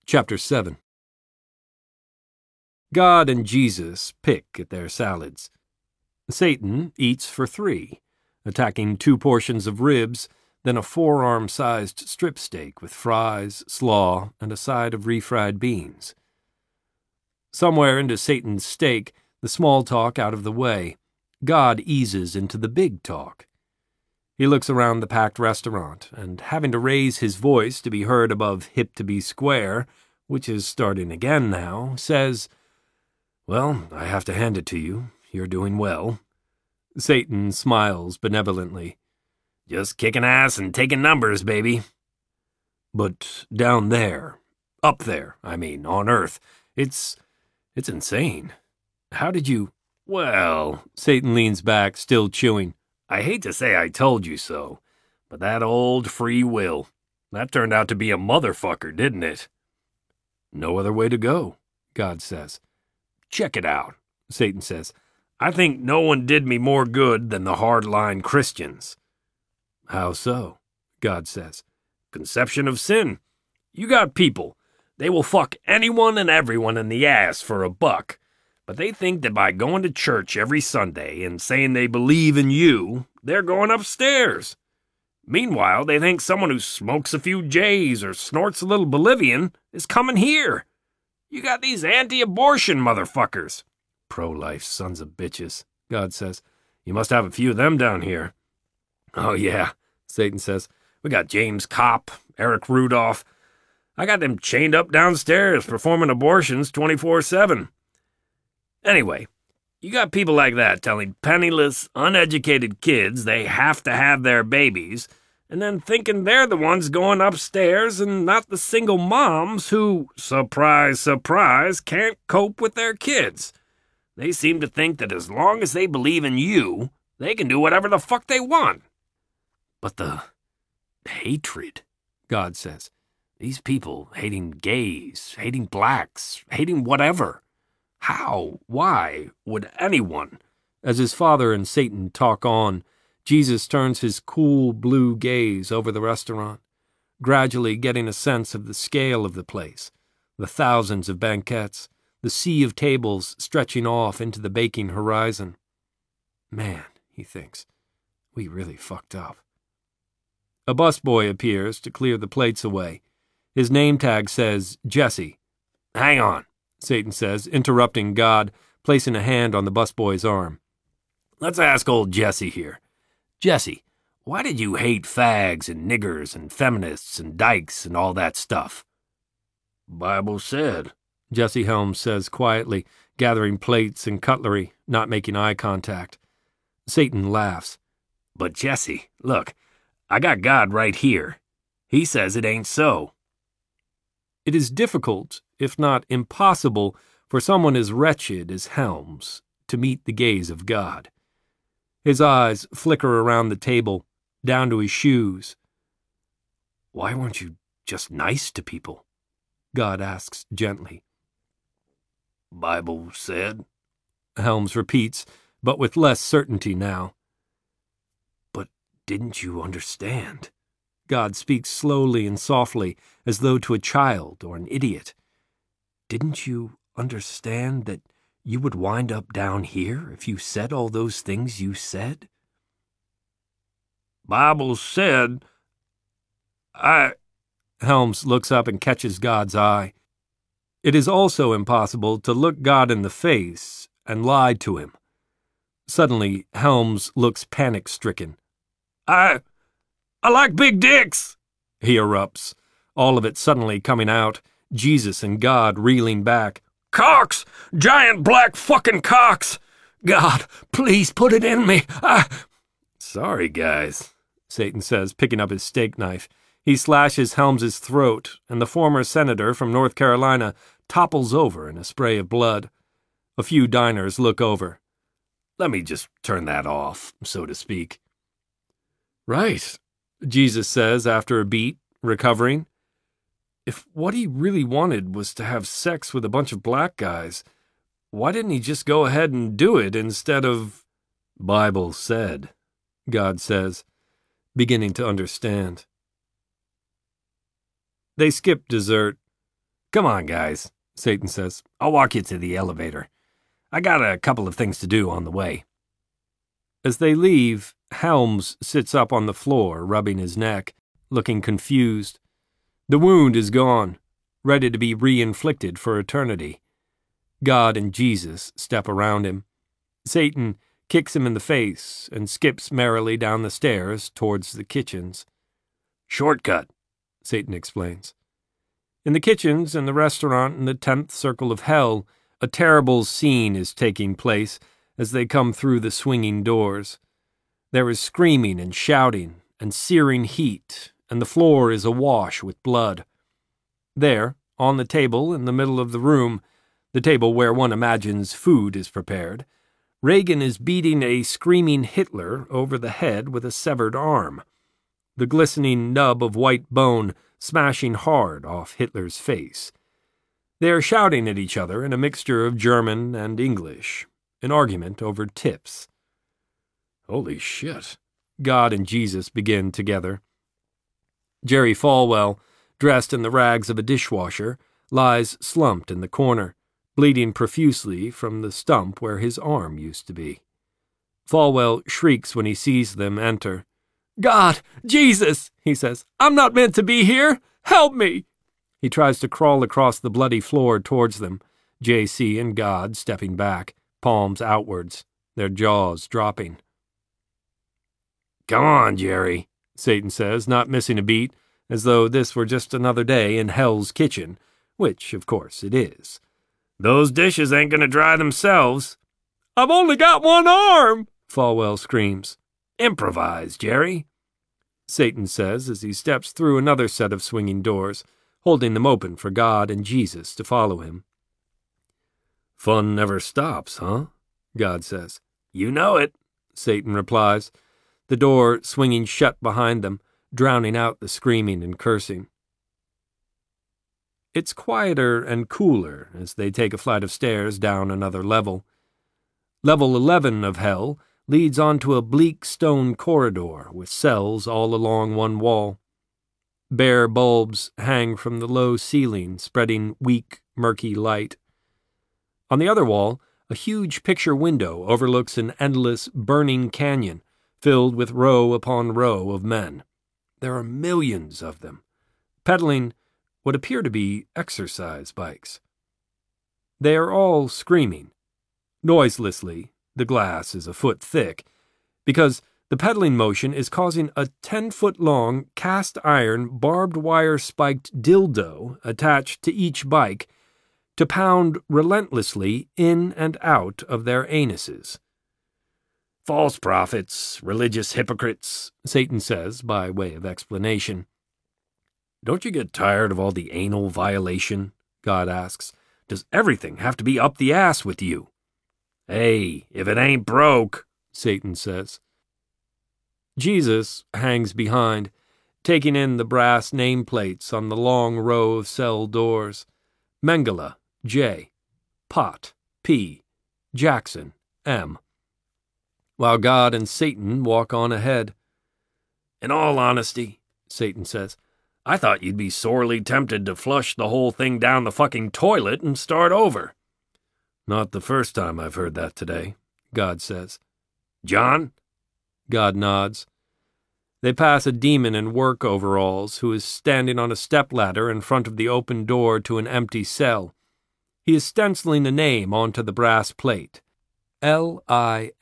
Chapter 7. God and Jesus pick at their salads. Satan eats for 3, attacking 2 portions of ribs, then a forearm-sized strip steak with fries, slaw, and a side of refried beans. Somewhere into Satan's steak, the small talk out of the way, God eases into the big talk. He looks around the packed restaurant, and having to raise his voice to be heard above hip to be square, which is starting again now, says, "Well, I have to hand it to you. You're doing well." Satan smiles benevolently. "Just kicking ass and taking numbers, baby." "But down there, up there, I mean, on Earth, it's insane. How did you—" "Well," Satan leans back, still chewing, "I hate to say I told you so, but that old free will, that turned out to be a motherfucker, didn't it?" "No other way to go," God says. "Check it out," Satan says. "I think no one did me more good than the hardline Christians." "How so?" God says. "Conception of sin. You got people. They will fuck anyone and everyone in the ass for $1, but they think that by going to church every Sunday and saying they believe in you, they're going upstairs. Meanwhile, they think someone who smokes a few J's or snorts a little Bolivian is coming here. You got these anti-abortion motherfuckers. Pro-life sons of bitches," God says. "You must have a few of them down here." "Oh yeah," Satan says. "We got James Kopp, Eric Rudolph. I got them chained up downstairs performing abortions 24/7. Anyway, you got people like that telling penniless, uneducated kids they have to have their babies, and then thinking they're the ones going upstairs and not the single moms who, surprise, surprise, can't cope with their kids. They seem to think that as long as they believe in you, they can do whatever the fuck they want." "But the hatred," God says. "These people hating gays, hating blacks, hating whatever. How, why, would anyone?" As his father and Satan talk on, Jesus turns his cool blue gaze over the restaurant, gradually getting a sense of the scale of the place, the thousands of banquettes, the sea of tables stretching off into the baking horizon. Man, he thinks, we really fucked up. A busboy appears to clear the plates away. His name tag says Jesse. "Hang on," Satan says, interrupting God, placing a hand on the busboy's arm. "Let's ask old Jesse here. Jesse, why did you hate fags and niggers and feminists and dykes and all that stuff?" "Bible said," Jesse Helms says quietly, gathering plates and cutlery, not making eye contact. Satan laughs. "But Jesse, look, I got God right here. He says it ain't so." It is difficult, if not impossible, for someone as wretched as Helms to meet the gaze of God. His eyes flicker around the table, down to his shoes. "Why weren't you just nice to people?" God asks gently. "Bible said," Helms repeats, but with less certainty now. "But didn't you understand?" God speaks slowly and softly, as though to a child or an idiot. "Didn't you understand that you would wind up down here if you said all those things you said?" "Bible said, Helms looks up and catches God's eye. It is also impossible to look God in the face and lie to him. Suddenly, Helms looks panic-stricken. I like big dicks," he erupts, all of it suddenly coming out, Jesus and God reeling back. "Cocks! Giant black fucking cocks! God, please put it in me! "Sorry, guys," Satan says, picking up his steak knife. He slashes Helms's throat, and the former senator from North Carolina topples over in a spray of blood. A few diners look over. "Let me just turn that off, so to speak." "Right," Jesus says after a beat, recovering. "If what he really wanted was to have sex with a bunch of black guys, why didn't he just go ahead and do it instead of—" "Bible said," God says, beginning to understand. They skip dessert. Come on, guys, Satan says. I'll walk you to the elevator. I got a couple of things to do on the way. As they leave, Helms sits up on the floor, rubbing his neck, looking confused. The wound is gone, ready to be re-inflicted for eternity. God and Jesus step around him. Satan kicks him in the face and skips merrily down the stairs towards the kitchens. Shortcut, Satan explains. In the kitchens and the restaurant in the 10th circle of hell, a terrible scene is taking place as they come through the swinging doors. There is screaming and shouting and searing heat, and the floor is awash with blood. There, on the table in the middle of the room, the table where one imagines food is prepared, Reagan is beating a screaming Hitler over the head with a severed arm, the glistening nub of white bone smashing hard off Hitler's face. They are shouting at each other in a mixture of German and English, an argument over tips. Holy shit, God and Jesus begin together. Jerry Falwell, dressed in the rags of a dishwasher, lies slumped in the corner, bleeding profusely from the stump where his arm used to be. Falwell shrieks when he sees them enter. God! Jesus! He says. I'm not meant to be here! Help me! He tries to crawl across the bloody floor towards them, J.C. and God stepping back, palms outwards, their jaws dropping. Come on, Jerry, Satan says, not missing a beat, as though this were just another day in Hell's Kitchen, which, of course, it is. Those dishes ain't gonna dry themselves. I've only got one arm, Falwell screams. Improvise, Jerry, Satan says as he steps through another set of swinging doors, holding them open for God and Jesus to follow him. Fun never stops, huh? God says. You know it, Satan replies, the door swinging shut behind them, drowning out the screaming and cursing. It's quieter and cooler as they take a flight of stairs down another level. Level 11 of Hell leads onto a bleak stone corridor with cells all along one wall. Bare bulbs hang from the low ceiling, spreading weak, murky light. On the other wall, a huge picture window overlooks an endless, burning canyon filled with row upon row of men. There are millions of them, pedaling what appear to be exercise bikes. They are all screaming. Noiselessly, the glass is a foot thick, because the pedaling motion is causing a 10-foot-long cast-iron barbed wire-spiked dildo attached to each bike to pound relentlessly in and out of their anuses. False prophets, religious hypocrites, Satan says by way of explanation. Don't you get tired of all the anal violation? God asks. Does everything have to be up the ass with you? Hey, if it ain't broke, Satan says. Jesus hangs behind, taking in the brass nameplates on the long row of cell doors. Mengele, J. Pot, P. Jackson, M. While God and Satan walk on ahead. In all honesty, Satan says, I thought you'd be sorely tempted to flush the whole thing down the fucking toilet and start over. Not the first time I've heard that today, God says. John? God nods. They pass a demon in work overalls who is standing on a stepladder in front of the open door to an empty cell. He is stenciling a name onto the brass plate. Limba.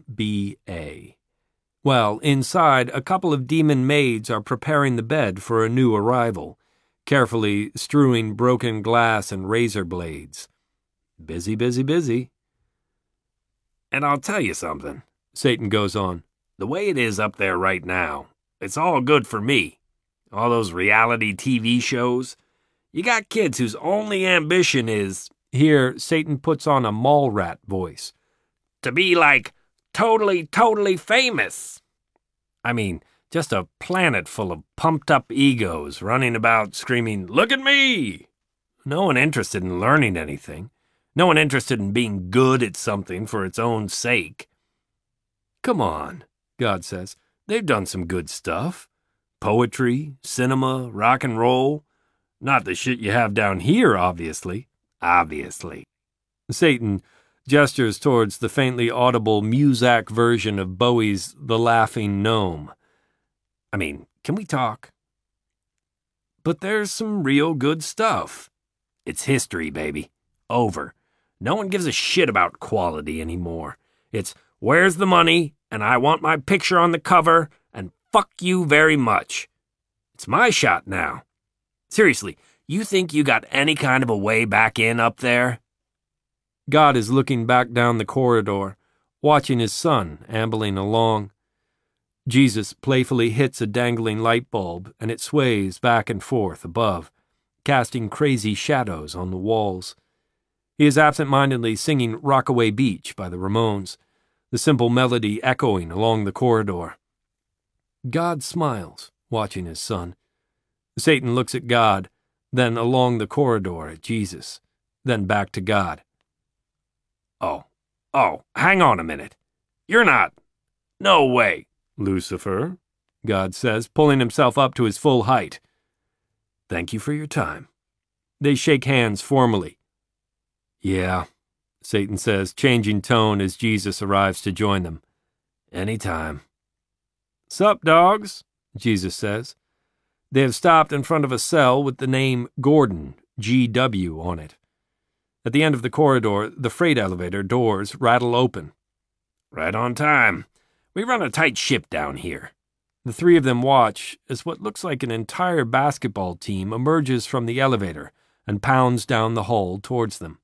While inside, a couple of demon maids are preparing the bed for a new arrival, carefully strewing broken glass and razor blades. Busy, busy, busy. And I'll tell you something, Satan goes on. The way it is up there right now, it's all good for me. All those reality TV shows. You got kids whose only ambition is, here Satan puts on a mall rat voice, to be like totally famous. I mean, just a planet full of pumped-up egos running about screaming, look at me! No one interested in learning anything. No one interested in being good at something for its own sake. Come on, God says. They've done some good stuff. Poetry, cinema, rock and roll. Not the shit you have down here, obviously. Obviously. Satan gestures towards the faintly audible Muzak version of Bowie's The Laughing Gnome. I mean, can we talk? But there's some real good stuff. It's history, baby. Over. No one gives a shit about quality anymore. It's, where's the money, and I want my picture on the cover, and fuck you very much. It's my shot now. Seriously, you think you got any kind of a way back in up there? God is looking back down the corridor, watching his son ambling along. Jesus playfully hits a dangling light bulb, and it sways back and forth above, casting crazy shadows on the walls. He is absent-mindedly singing Rockaway Beach by the Ramones, the simple melody echoing along the corridor. God smiles, watching his son. Satan looks at God, then along the corridor at Jesus, then back to God. Oh, hang on a minute. You're not. No way. Lucifer, God says, pulling himself up to his full height. Thank you for your time. They shake hands formally. Yeah, Satan says, changing tone as Jesus arrives to join them. Anytime. Sup, dogs, Jesus says. They have stopped in front of a cell with the name Gordon, G.W., on it. At the end of the corridor, the freight elevator doors rattle open. Right on time. We run a tight ship down here. The three of them watch as what looks like an entire basketball team emerges from the elevator and pounds down the hall towards them.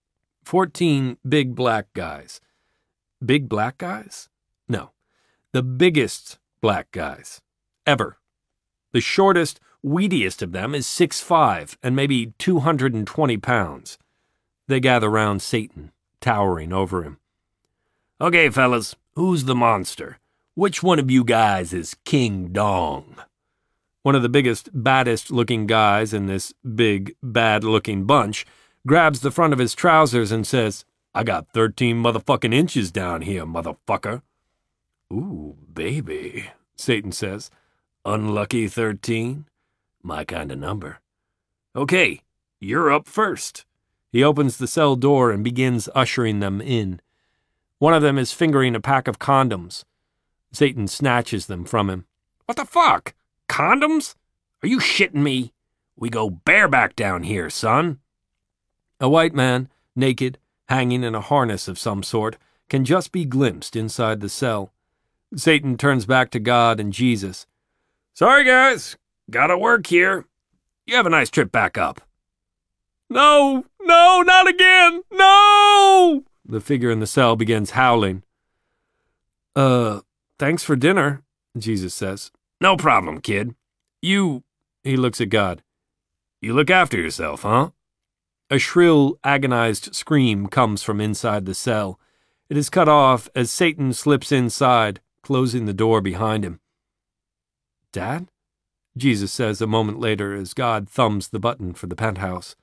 14 big black guys. Big black guys? No. The biggest black guys. Ever. The shortest, weediest of them is 6'5" and maybe 220 pounds. They gather round Satan, towering over him. Okay, fellas, who's the monster? Which one of you guys is King Dong? One of the biggest, baddest-looking guys in this big, bad-looking bunch grabs the front of his trousers and says, I got 13 motherfucking inches down here, motherfucker. Ooh, baby, Satan says. Unlucky 13? My kind of number. Okay, you're up first. He opens the cell door and begins ushering them in. One of them is fingering a pack of condoms. Satan snatches them from him. What the fuck? Condoms? Are you shitting me? We go bareback down here, son. A white man, naked, hanging in a harness of some sort, can just be glimpsed inside the cell. Satan turns back to God and Jesus. Sorry, guys. Gotta work here. You have a nice trip back up. No, not again! No! The figure in the cell begins howling. Thanks for dinner, Jesus says. No problem, kid. He looks at God. You look after yourself, huh? A shrill, agonized scream comes from inside the cell. It is cut off as Satan slips inside, closing the door behind him. Dad? Jesus says a moment later as God thumbs the button for the penthouse.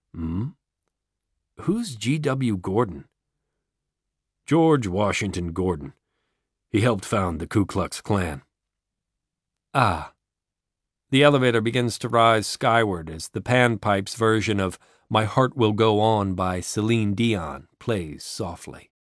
Who's G.W. Gordon? George Washington Gordon. He helped found the Ku Klux Klan. Ah. The elevator begins to rise skyward as the panpipes version of My Heart Will Go On by Celine Dion plays softly.